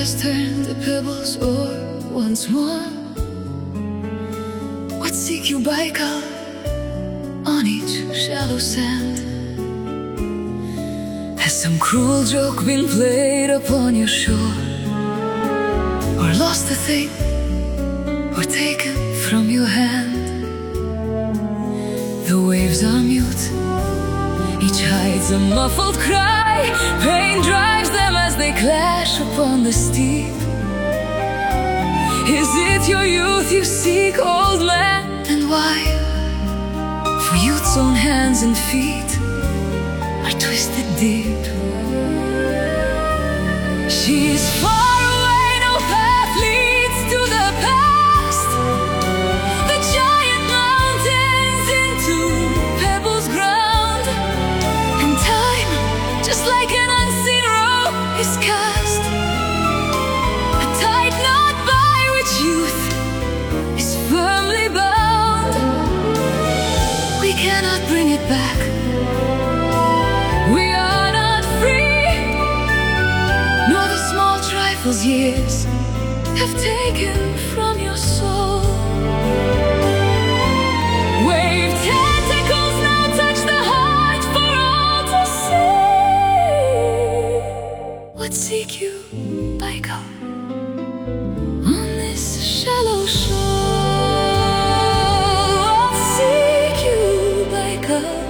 has turned the pebbles o'er once more. What seek you, Baikal, on each shallow sand? Has some cruel joke been played upon your shore, or lost the thing, or taken from your hand? The waves are mute, each hides a muffled cry. Pain drives them as they clash upon the steep. Is it your youth you seek, old man? And why? For youth's own hands and feet are twisted deep. She's far away, no path leads to the past. The giant mountains into pebbles ground, and time, just like an unseen rope, is cast. A tight knot by which youth is firmly bound. We cannot bring it back. We are not free, nor the small trifles years have taken from your soul. Wave tentacles now touch the heart for all to see. What seek you, Baikal, on this shallow shore? What seek you, Baikal?